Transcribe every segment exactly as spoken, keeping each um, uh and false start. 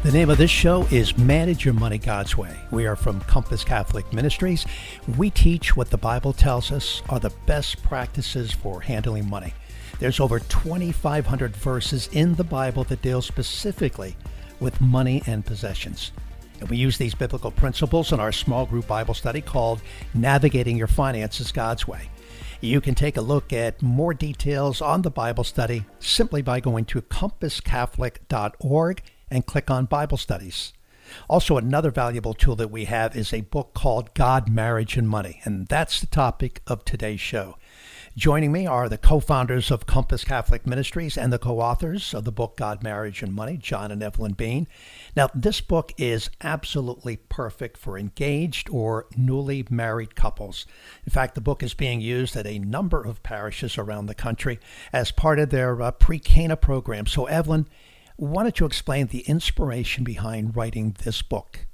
The name of this show is Manage Your Money God's Way. We are from Compass Catholic Ministries. We teach what the Bible tells us are the best practices for handling money. There's over twenty-five hundred verses in the Bible that deal specifically with money and possessions. And we use these biblical principles in our small group Bible study called Navigating Your Finances God's Way. You can take a look at more details on the Bible study simply by going to compass catholic dot org and click on Bible Studies. Also, another valuable tool that we have is a book called God, Marriage, and Money, and that's the topic of today's show. Joining me are the co-founders of Compass Catholic Ministries and the co-authors of the book God, Marriage, and Money, John and Evelyn Bean. Now, this book is absolutely perfect for engaged or newly married couples. In fact, the book is being used at a number of parishes around the country as part of their uh, pre-Cana program. So, Evelyn, why don't you explain the inspiration behind writing this book?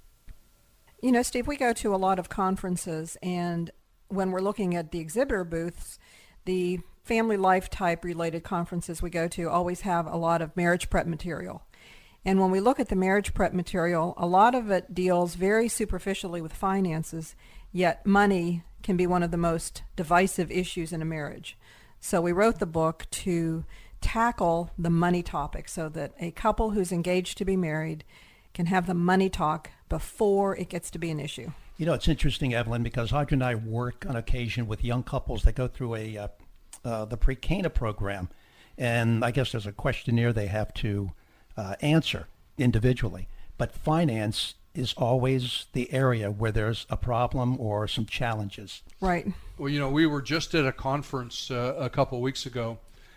You know, Steve, we go to a lot of conferences, and when we're looking at the exhibitor booths, the family life type related conferences we go to always have a lot of marriage prep material. And when we look at the marriage prep material, a lot of it deals very superficially with finances, yet money can be one of the most divisive issues in a marriage. So we wrote the book to tackle the money topic so that a couple who's engaged to be married can have the money talk before it gets to be an issue. You know, it's interesting, Evelyn, because Audrey and I work on occasion with young couples that go through a uh, uh, the pre-Cana program, and I guess there's a questionnaire they have to uh, answer individually. But finance is always the area where there's a problem or some challenges. Right. Well, you know, we were just at a conference uh, a couple of weeks ago,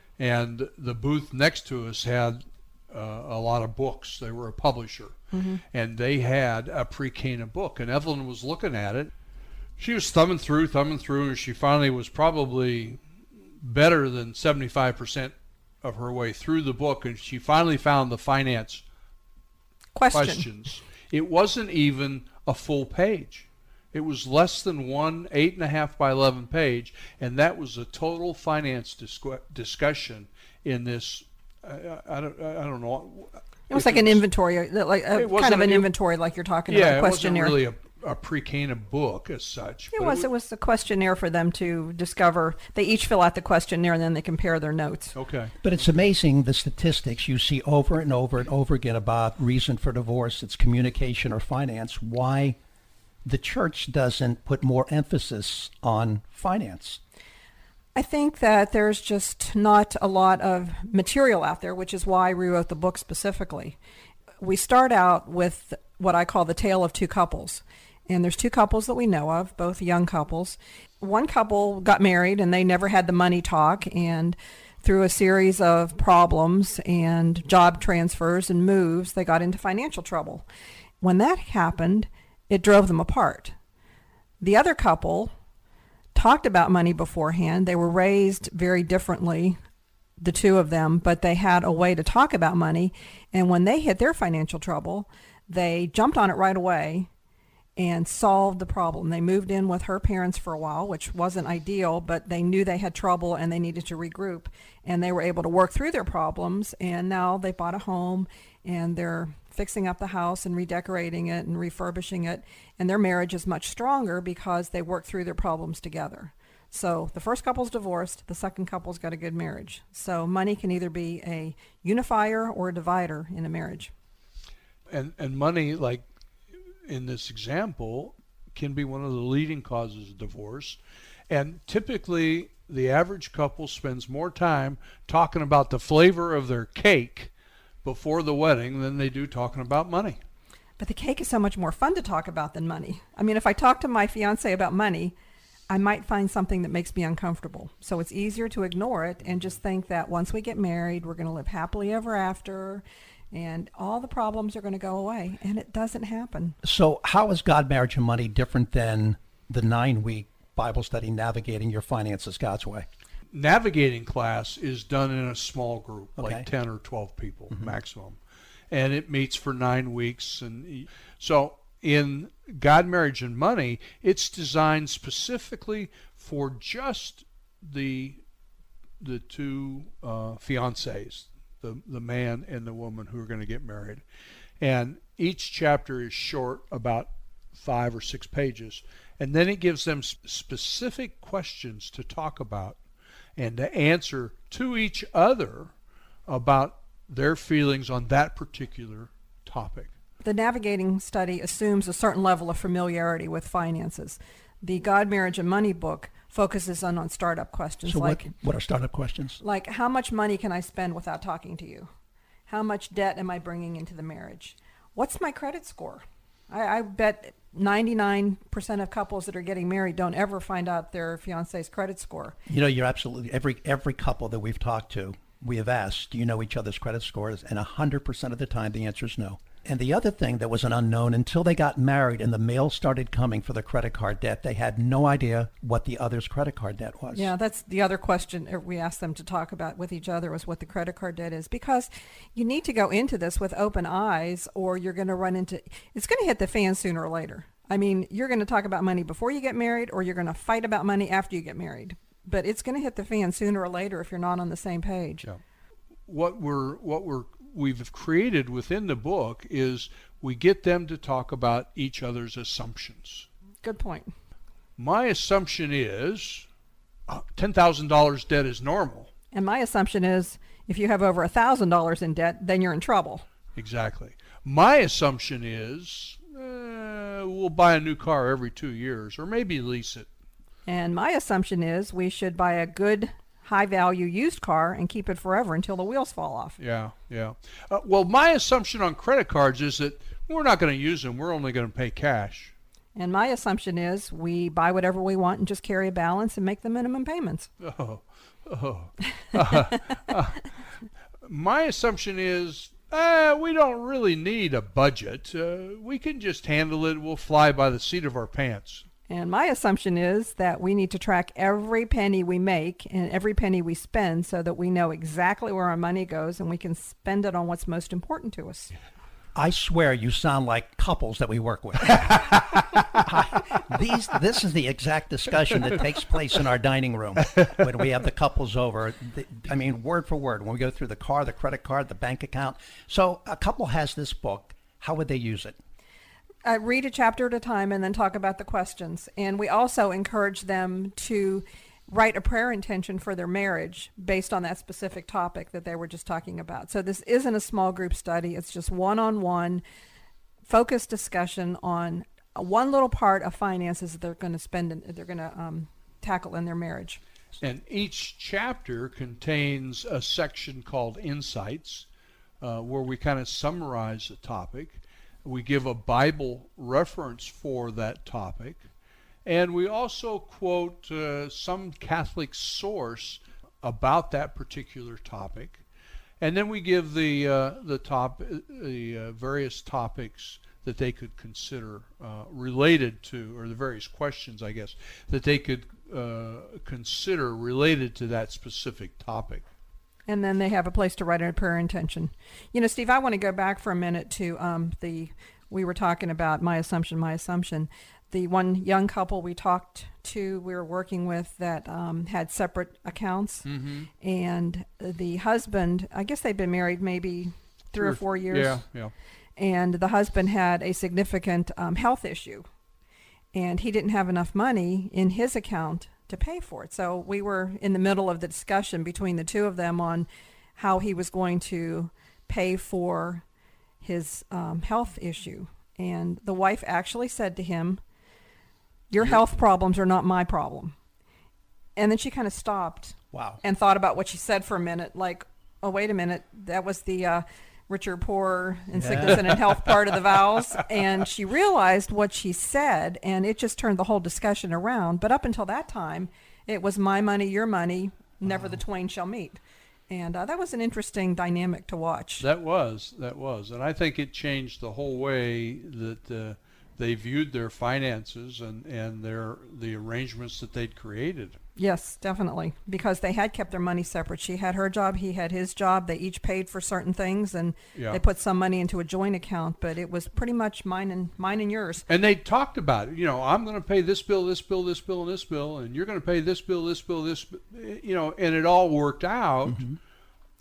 and the booth next to us had uh, a lot of books. They were a publisher, mm-hmm. and they had a pre-Cana book, and Evelyn was looking at it. She was thumbing through, thumbing through, and she finally was probably better than seventy-five percent of her way through the book, and she finally found the finance Question. questions. It wasn't even a full page. It was less than one eight and a half by eleven page, and that was a total finance discu- discussion in this. I, I don't. I don't know. It was like an inventory, like a, kind of an inventory, like you're talking yeah, about. A questionnaire. Yeah, it wasn't really a, a pre-Cana book as such. It was. It was, it was a questionnaire for them to discover. They each fill out the questionnaire, and then they compare their notes. Okay. But it's amazing the statistics you see over and over and over again about reason for divorce. It's communication or finance. Why the church doesn't put more emphasis on finance? I think that there's just not a lot of material out there, which is why we wrote the book specifically. We start out with what I call the tale of two couples. And there's two couples that we know of, both young couples. One couple got married and they never had the money talk, and through a series of problems and job transfers and moves, they got into financial trouble. When that happened, it drove them apart. The other couple talked about money beforehand. They were raised very differently, the two of them, but they had a way to talk about money. And when they hit their financial trouble, they jumped on it right away and solved the problem. They moved in with her parents for a while, which wasn't ideal, but they knew they had trouble and they needed to regroup. And they were able to work through their problems, and now they bought a home and they're fixing up the house and redecorating it and refurbishing it. And their marriage is much stronger because they worked through their problems together. So the first couple's divorced, the second couple's got a good marriage. So money can either be a unifier or a divider in a marriage. And and money, like in this example, can be one of the leading causes of divorce. And typically, the average couple spends more time talking about the flavor of their cake before the wedding than they do talking about money. But the cake is so much more fun to talk about than money. I mean, if I talk to my fiance about money, I might find something that makes me uncomfortable. So it's easier to ignore it and just think that once we get married, we're going to live happily ever after, and all the problems are going to go away. And it doesn't happen. So how is God, Marriage, and Money different than the nine-week Bible study, Navigating Your Finances God's Way? Navigating class is done in a small group, okay. like ten or twelve people mm-hmm. maximum. And it meets for nine weeks. And so in God, Marriage, and Money, it's designed specifically for just the the two uh, fiancés, the, the man and the woman who are going to get married. And each chapter is short, about five or six pages, and then it gives them sp- specific questions to talk about and to answer to each other about their feelings on that particular topic. The navigating study assumes a certain level of familiarity with finances. The God, Marriage, and Money book focuses on, on startup questions. So like what, what are startup questions? Like, how much money can I spend without talking to you? How much debt am I bringing into the marriage? What's my credit score? I, I bet ninety-nine percent of couples that are getting married don't ever find out their fiance's credit score. You know, you're absolutely, every every couple that we've talked to, we have asked, do you know each other's credit scores? And one hundred percent of the time, the answer is no. And the other thing that was an unknown, until they got married and the mail started coming for the credit card debt, they had no idea what the other's credit card debt was. Yeah, that's the other question we asked them to talk about with each other, was what the credit card debt is. Because you need to go into this with open eyes, or you're going to run into, it's going to hit the fan sooner or later. I mean, you're going to talk about money before you get married, or you're going to fight about money after you get married. But it's going to hit the fan sooner or later if you're not on the same page. Yeah. What we're what we're we've created within the book is we get them to talk about each other's assumptions. Good point. My assumption is uh, ten thousand dollars debt is normal. And my assumption is if you have over one thousand dollars in debt, then you're in trouble. Exactly. My assumption is uh, we'll buy a new car every two years or maybe lease it. And my assumption is we should buy a good high-value used car and keep it forever until the wheels fall off. Yeah, yeah. Uh, well, my assumption on credit cards is that we're not going to use them. We're only going to pay cash. And my assumption is we buy whatever we want and just carry a balance and make the minimum payments. Oh, oh. uh, uh, my assumption is uh, we don't really need a budget. Uh, we can just handle it. We'll fly by the seat of our pants. And my assumption is that we need to track every penny we make and every penny we spend so that we know exactly where our money goes and we can spend it on what's most important to us. I swear you sound like couples that we work with. These, this is the exact discussion that takes place in our dining room when we have the couples over. I mean, word for word, when we go through the car, the credit card, the bank account. So a couple has this book. How would they use it? Uh, read a chapter at a time and then talk about the questions. And we also encourage them to write a prayer intention for their marriage based on that specific topic that they were just talking about. So this isn't a small group study. It's just one-on-one focused discussion on one little part of finances that they're going to spend, in, they're going to um, tackle in their marriage. And each chapter contains a section called Insights, uh, where we kind of summarize the topic. We give a Bible reference for that topic, and we also quote uh, some Catholic source about that particular topic, and then we give the uh, the top the uh, various topics that they could consider uh, related to, or the various questions, I guess, that they could uh, consider related to that specific topic. And then they have a place to write a prayer intention. You know, Steve, I want to go back for a minute to um, the, we were talking about my assumption, my assumption. The one young couple we talked to, we were working with that um, had separate accounts. Mm-hmm. And the husband, I guess they'd been married maybe three, three or four years. Yeah, yeah. And the husband had a significant um, health issue. And he didn't have enough money in his account to pay for it. So we were in the middle of the discussion between the two of them on how he was going to pay for his um, health issue. And the wife actually said to him, your health problems are not my problem. And then she kind of stopped. Wow. And thought about what she said for a minute, like, oh, wait a minute, that was the uh, rich or poor in Yeah. sickness and in health part of the vows. And she realized what she said, and it just turned the whole discussion around. But up until that time, it was my money, your money, never the twain shall meet. And uh, that was an interesting dynamic to watch. That was, that was. And I think it changed the whole way that uh, they viewed their finances and, and their the arrangements that they'd created. Yes, definitely, because they had kept their money separate. She had her job, he had his job. They each paid for certain things, and Yeah. they put some money into a joint account, but it was pretty much mine and mine and yours. And they talked about it. You know, I'm going to pay this bill, this bill, this bill, and this bill, and you're going to pay this bill, this bill, this, you know, and it all worked out. Mm-hmm.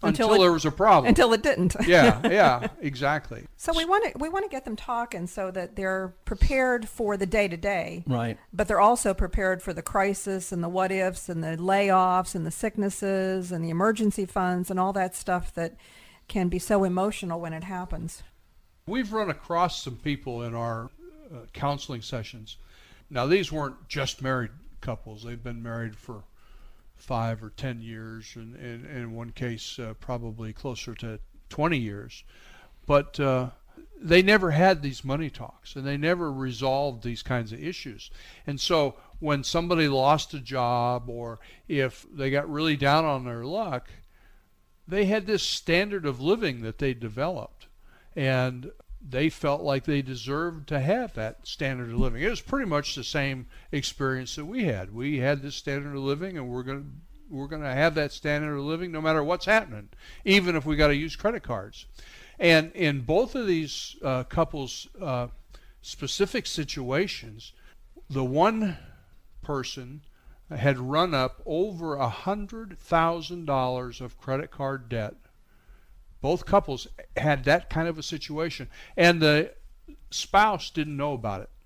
until, until it, there was a problem. Until it didn't. yeah, yeah, exactly. So we want to we want to get them talking so that they're prepared for the day to day, Right. but they're also prepared for the crisis and the what ifs and the layoffs and the sicknesses and the emergency funds and all that stuff that can be so emotional when it happens. We've run across some people in our uh, counseling sessions. Now, these weren't just married couples. They've been married for five or ten years, and, and, and in one case, uh, probably closer to twenty years. But uh, they never had these money talks, and they never resolved these kinds of issues. And so when somebody lost a job, or if they got really down on their luck, they had this standard of living that they developed, and they felt like they deserved to have that standard of living. It was pretty much the same experience that we had. We had this standard of living, and we're going to we're going to have that standard of living no matter what's happening, even if we got to use credit cards. And in both of these uh, couples' uh, specific situations, the one person had run up over a hundred thousand dollars of credit card debt. Both couples had that kind of a situation, and the spouse didn't know about it.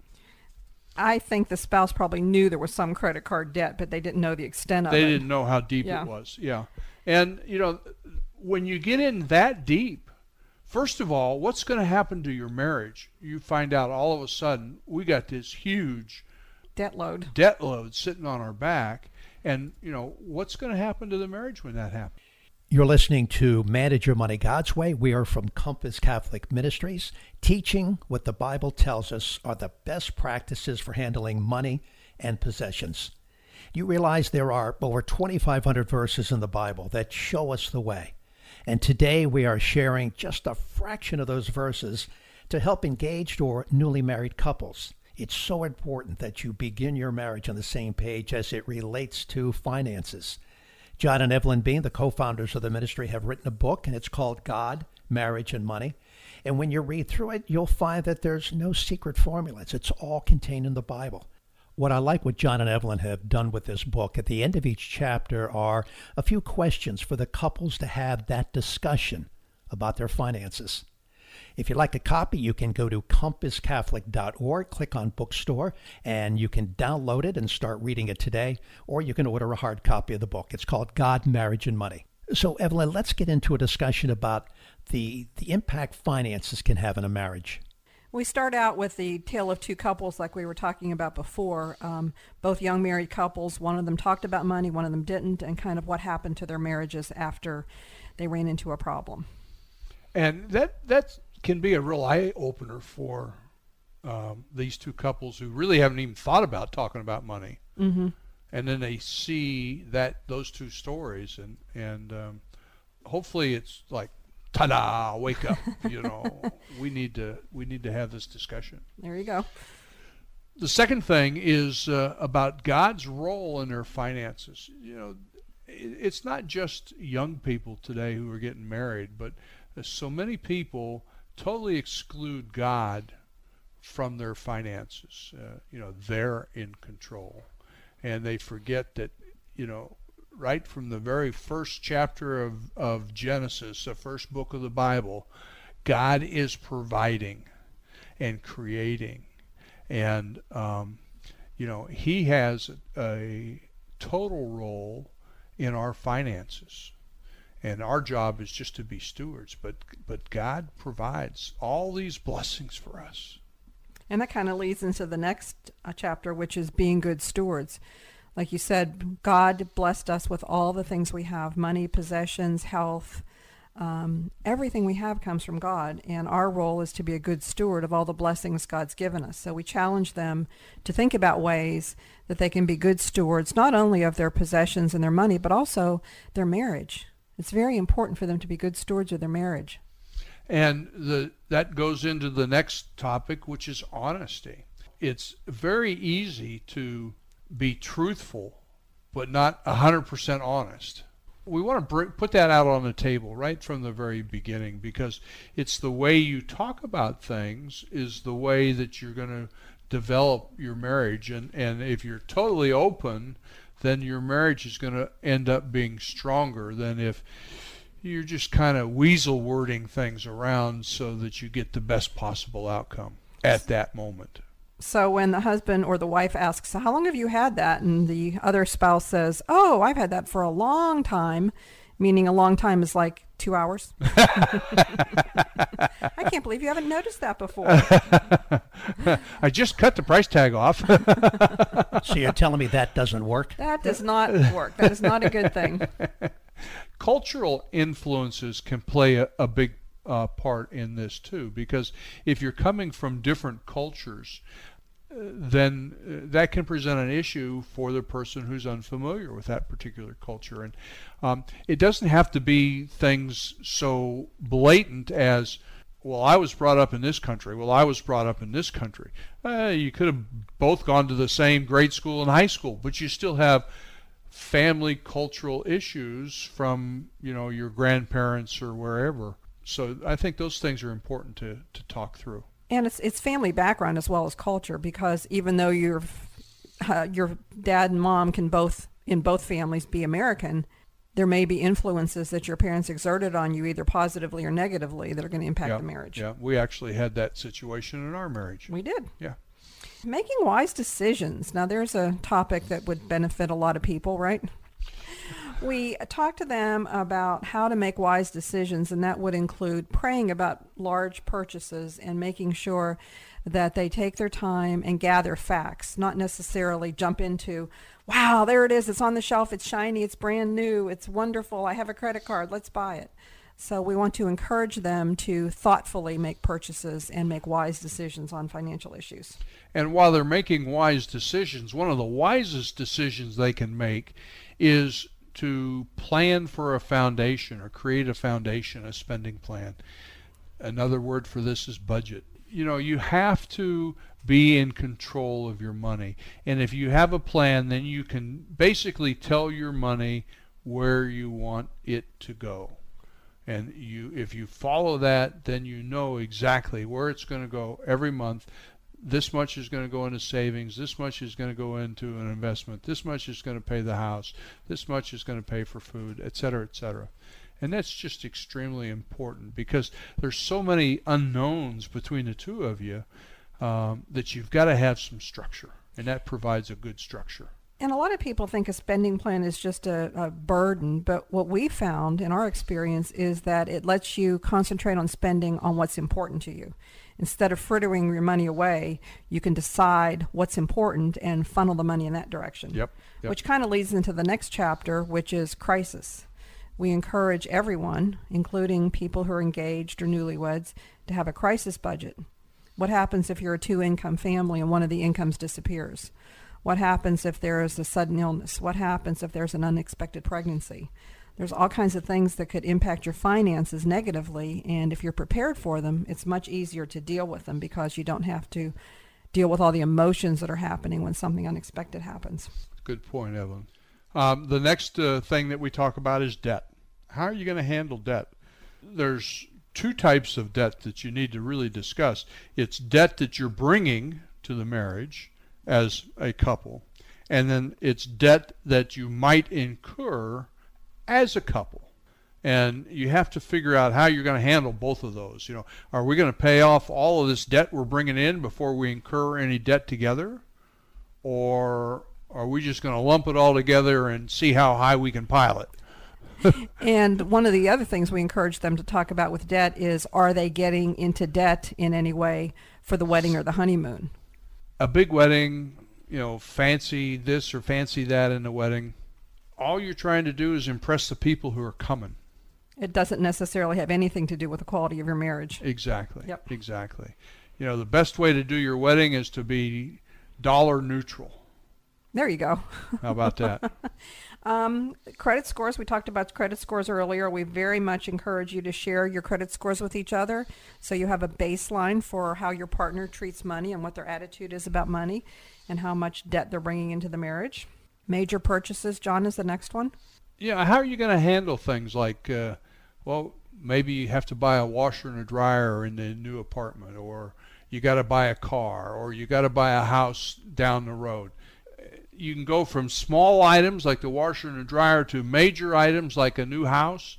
I think the spouse probably knew there was some credit card debt, but they didn't know the extent of They it. didn't know how deep Yeah. it was. Yeah. And, you know, when you get in that deep, first of all, what's going to happen to your marriage? You find out all of a sudden we got this huge Debt load. debt load sitting on our back. And, you know, what's going to happen to the marriage when that happens? You're listening to Manage Your Money God's Way. We are from Compass Catholic Ministries, teaching what the Bible tells us are the best practices for handling money and possessions. You realize there are over twenty-five hundred verses in the Bible that show us the way. And today we are sharing just a fraction of those verses to help engaged or newly married couples. It's so important that you begin your marriage on the same page as it relates to finances. John and Evelyn Bean, the co-founders of the ministry, have written a book, and it's called God, Marriage, and Money. And when you read through it, you'll find that there's no secret formulas. It's all contained in the Bible. What I like what John and Evelyn have done with this book, at the end of each chapter are a few questions for the couples to have that discussion about their finances. If you'd like a copy, you can go to compass catholic dot org, click on bookstore, and you can download it and start reading it today, or you can order a hard copy of the book. It's called God, Marriage, and Money. So, Evelyn, let's get into a discussion about the, the impact finances can have in a marriage. We start out with the tale of two couples like we were talking about before. Um, both young married couples, one of them talked about money, one of them didn't, and kind of what happened to their marriages after they ran into a problem. And that that's can be a real eye-opener for um, these two couples who really haven't even thought about talking about money. Mm-hmm. And then they see that those two stories, and, and um, hopefully it's like, ta-da, wake up. You know, we need to we need to have this discussion. There you go. The second thing is uh, about God's role in their finances. You know, it, it's not just young people today who are getting married, but so many people totally exclude God from their finances. Uh, you know, they're in control. And they forget that, you know, right from the very first chapter of, of Genesis, the first book of the Bible, God is providing and creating. And, um, you know, he has a, a total role in our finances. And our job is just to be stewards, but but God provides all these blessings for us. And that kind of leads into the next uh, chapter, which is being good stewards. Like you said, God blessed us with all the things we have, money, possessions, health. Um, everything we have comes from God, and our role is to be a good steward of all the blessings God's given us. So we challenge them to think about ways that they can be good stewards, not only of their possessions and their money, but also their marriage. It's very important for them to be good stewards of their marriage. And the that goes into the next topic, which is honesty. It's very easy to be truthful, but not one hundred percent honest. We want to bring, put that out on the table right from the very beginning, because it's the way you talk about things is the way that you're going to develop your marriage. And, and if you're totally open, then your marriage is going to end up being stronger than if you're just kind of weasel wording things around so that you get the best possible outcome at that moment. So when the husband or the wife asks, how long have you had that? And the other spouse says, oh, I've had that for a long time, meaning a long time is like two hours. I can't believe you haven't noticed that before. I just cut the price tag off. So you're telling me that doesn't work? That does not work. That is not a good thing. Cultural influences can play a, a big uh, part in this too, because if you're coming from different cultures, uh, then uh, that can present an issue for the person who's unfamiliar with that particular culture. And um, it doesn't have to be things so blatant as, well, I was brought up in this country. Well, I was brought up in this country. Uh, you could have both gone to the same grade school and high school, but you still have family cultural issues from, you know, your grandparents or wherever. So I think those things are important to, to talk through. And it's it's family background as well as culture, because even though your uh, your dad and mom can both, in both families, be American, there may be influences that your parents exerted on you, either positively or negatively, that are going to impact yeah, the marriage. Yeah, we actually had that situation in our marriage. We did. Yeah. Making wise decisions. Now, there's a topic that would benefit a lot of people, right? We talked to them about how to make wise decisions, and that would include praying about large purchases and making sure that they take their time and gather facts, not necessarily jump into, wow, there it is, it's on the shelf, it's shiny, it's brand new, it's wonderful, I have a credit card, let's buy it. So we want to encourage them to thoughtfully make purchases and make wise decisions on financial issues. And while they're making wise decisions, one of the wisest decisions they can make is to plan for a foundation or create a foundation, a spending plan. Another word for this is budget. You know, you have to be in control of your money. And if you have a plan, then you can basically tell your money where you want it to go. And you, if you follow that, then you know exactly where it's going to go every month. This much is going to go into savings. This much is going to go into an investment. This much is going to pay the house. This much is going to pay for food, et cetera, et cetera. And that's just extremely important, because there's so many unknowns between the two of you um, that you've got to have some structure, and that provides a good structure. And a lot of people think a spending plan is just a, a burden, but what we found in our experience is that it lets you concentrate on spending on what's important to you. Instead of frittering your money away, you can decide what's important and funnel the money in that direction. Yep. Yep. Which kind of leads into the next chapter, which is crisis. We encourage everyone, including people who are engaged or newlyweds, to have a crisis budget. What happens if you're a two-income family and one of the incomes disappears? What happens if there is a sudden illness? What happens if there's an unexpected pregnancy? There's all kinds of things that could impact your finances negatively, and if you're prepared for them, it's much easier to deal with them because you don't have to deal with all the emotions that are happening when something unexpected happens. Good point, Evelyn. Um, the next uh, thing that we talk about is debt. How are you going to handle debt? There's two types of debt that you need to really discuss. It's debt that you're bringing to the marriage as a couple, and then it's debt that you might incur as a couple. And you have to figure out how you're going to handle both of those. You know, are we going to pay off all of this debt we're bringing in before we incur any debt together? Or are we just going to lump it all together and see how high we can pile it? And one of the other things we encourage them to talk about with debt is, are they getting into debt in any way for the wedding or the honeymoon? A big wedding, you know, fancy this or fancy that in the wedding. All you're trying to do is impress the people who are coming. It doesn't necessarily have anything to do with the quality of your marriage. Exactly. Yep. Exactly. You know, the best way to do your wedding is to be dollar neutral. There you go. How about that? um, credit scores. We talked about credit scores earlier. We very much encourage you to share your credit scores with each other, so you have a baseline for how your partner treats money and what their attitude is about money and how much debt they're bringing into the marriage. Major purchases, John, is the next one. Yeah, how are you going to handle things like, uh, well, maybe you have to buy a washer and a dryer in the new apartment, or you got to buy a car, or you got to buy a house down the road. You can go from small items like the washer and the dryer to major items like a new house,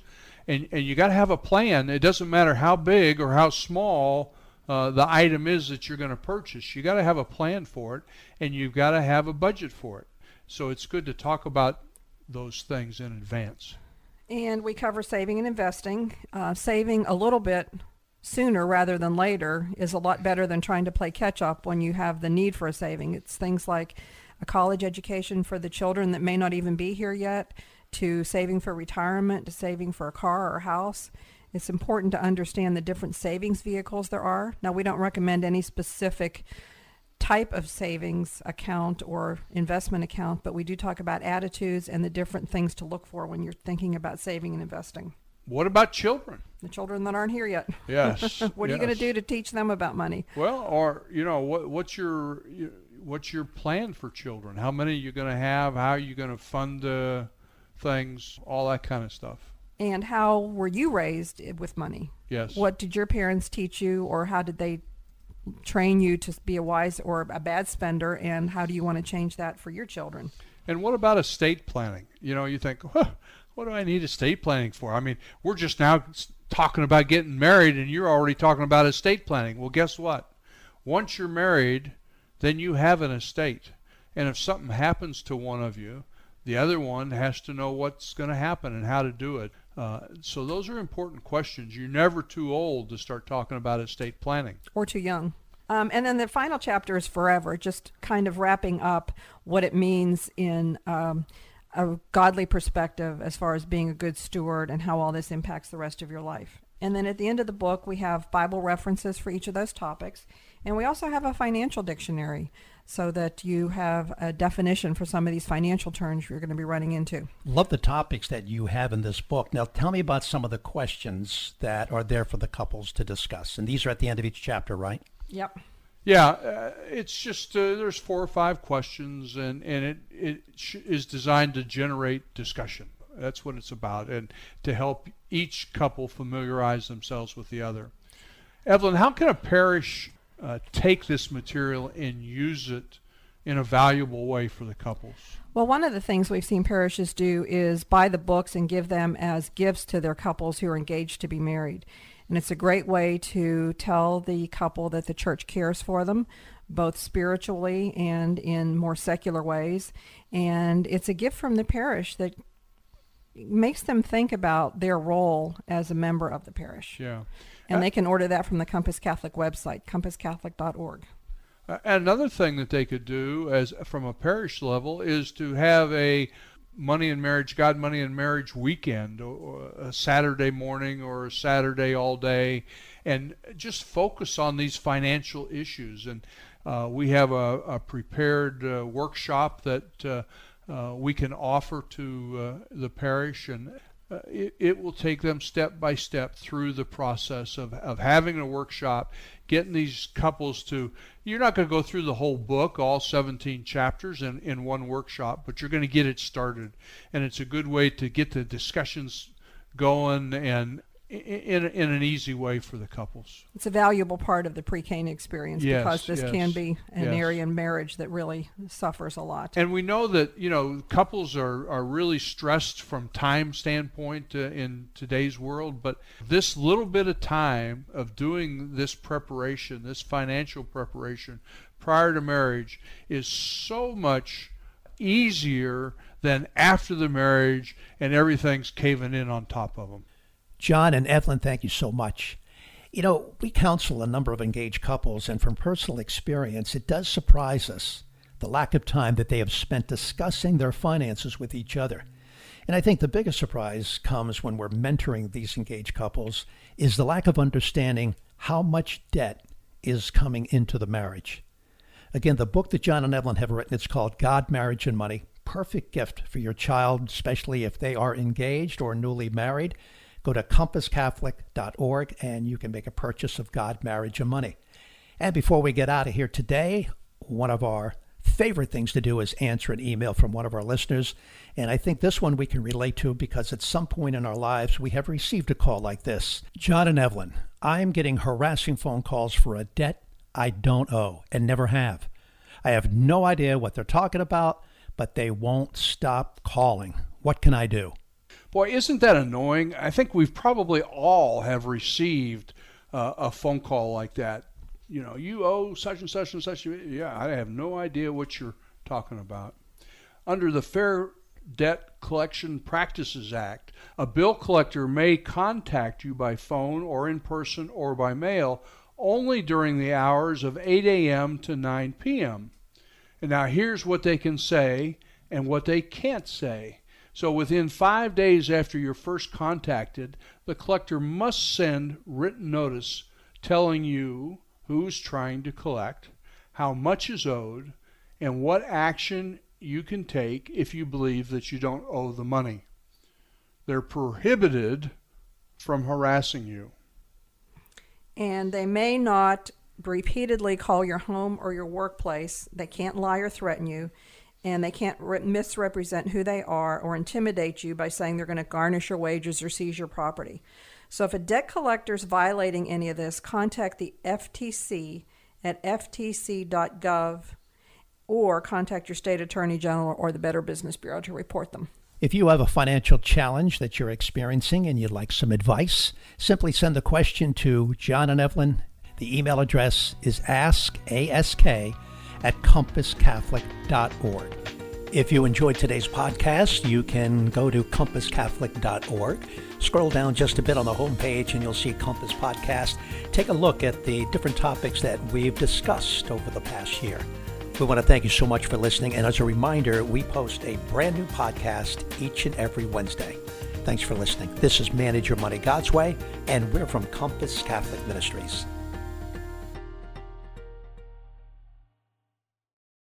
And, and you got to have a plan. It doesn't matter how big or how small uh, the item is that you're going to purchase. You got to have a plan for it, and you've got to have a budget for it. So it's good to talk about those things in advance. And we cover saving and investing. Uh, saving a little bit sooner rather than later is a lot better than trying to play catch up when you have the need for a saving. It's things like a college education for the children that may not even be here yet, to saving for retirement, to saving for a car or a house. It's important to understand the different savings vehicles there are. Now, we don't recommend any specific type of savings account or investment account, but we do talk about attitudes and the different things to look for when you're thinking about saving and investing. What about children? The children that aren't here yet. Yes. What are yes. you going to do to teach them about money? Well, or, you know, what, what's your what's your plan for children? How many are you going to have? How are you going to fund uh, things? All that kind of stuff. And how were you raised with money? Yes. What did your parents teach you, or how did they train you to be a wise or a bad spender, and how do you want to change that for your children? And what about estate planning? You know, you think, huh, what do I need estate planning for? I mean, we're just now talking about getting married, and you're already talking about estate planning. Well, guess what? Once you're married, then you have an estate. And if something happens to one of you, the other one has to know what's going to happen and how to do it. Uh, so those are important questions. You're never too old to start talking about estate planning. Or too young. Um, and then the final chapter is forever, just kind of wrapping up what it means in um, a godly perspective as far as being a good steward and how all this impacts the rest of your life. And then at the end of the book, we have Bible references for each of those topics. And we also have a financial dictionary so that you have a definition for some of these financial terms you're going to be running into. Love the topics that you have in this book. Now, tell me about some of the questions that are there for the couples to discuss. And these are at the end of each chapter, right? Yep. Yeah, uh, it's just uh, there's four or five questions, and, and it, it sh- is designed to generate discussion. That's what it's about, and to help each couple familiarize themselves with the other. Evelyn, how can a parish uh, take this material and use it in a valuable way for the couples? Well, one of the things we've seen parishes do is buy the books and give them as gifts to their couples who are engaged to be married. And it's a great way to tell the couple that the church cares for them, both spiritually and in more secular ways. And it's a gift from the parish that makes them think about their role as a member of the parish. Yeah. And uh, they can order that from the Compass Catholic website, compass catholic dot org. Uh, another thing that they could do as from a parish level is to have a Money and Marriage, God, Money and Marriage weekend, or a Saturday morning or a Saturday all day, and just focus on these financial issues. And uh, we have a, a prepared uh, workshop that uh, uh, we can offer to uh, the parish, and uh, it, it will take them step by step through the process of, of having a workshop, getting these couples to, you're not going to go through the whole book, all seventeen chapters in, in one workshop, but you're going to get it started. And it's a good way to get the discussions going and in, in an easy way for the couples. It's a valuable part of the pre-Cana experience Yes, because this yes, can be an yes. area in marriage that really suffers a lot. And we know that, you know, couples are, are really stressed from time standpoint uh, in today's world, but this little bit of time of doing this preparation, this financial preparation prior to marriage is so much easier than after the marriage and everything's caving in on top of them. John and Evelyn, thank you so much. You know, we counsel a number of engaged couples, and from personal experience, it does surprise us the lack of time that they have spent discussing their finances with each other. And I think the biggest surprise comes when we're mentoring these engaged couples is the lack of understanding how much debt is coming into the marriage. Again, the book that John and Evelyn have written, it's called God, Marriage, and Money. Perfect gift for your child, especially if they are engaged or newly married. Go to compass catholic dot org and you can make a purchase of God, Marriage, and Money. And before we get out of here today, one of our favorite things to do is answer an email from one of our listeners. And I think this one we can relate to because at some point in our lives we have received a call like this. John and Evelyn, I am getting harassing phone calls for a debt I don't owe and never have. I have no idea what they're talking about, but they won't stop calling. What can I do? Boy, isn't that annoying? I think we've probably all have received uh, a phone call like that. You know, you owe such and such and such. Yeah, I have no idea what you're talking about. Under the Fair Debt Collection Practices Act, a bill collector may contact you by phone or in person or by mail only during the hours of eight a.m. to nine p.m. And now here's what they can say and what they can't say. So within five days after you're first contacted, the collector must send written notice telling you who's trying to collect, how much is owed, and what action you can take if you believe that you don't owe the money. They're prohibited from harassing you. And they may not repeatedly call your home or your workplace. They can't lie or threaten you. And they can't re- misrepresent who they are or intimidate you by saying they're going to garnish your wages or seize your property. So if a debt collector is violating any of this, contact the F T C at f t c dot gov or contact your state attorney general or the Better Business Bureau to report them. If you have a financial challenge that you're experiencing and you'd like some advice, simply send the question to John and Evelyn. The email address is ask ask at compass catholic dot org. If you enjoyed today's podcast, you can go to compass catholic dot org. Scroll down just a bit on the homepage and you'll see Compass Podcast. Take a look at the different topics that we've discussed over the past year. We want to thank you so much for listening. And as a reminder, we post a brand new podcast each and every Wednesday. Thanks for listening. This is Manage Your Money God's Way, and we're from Compass Catholic Ministries.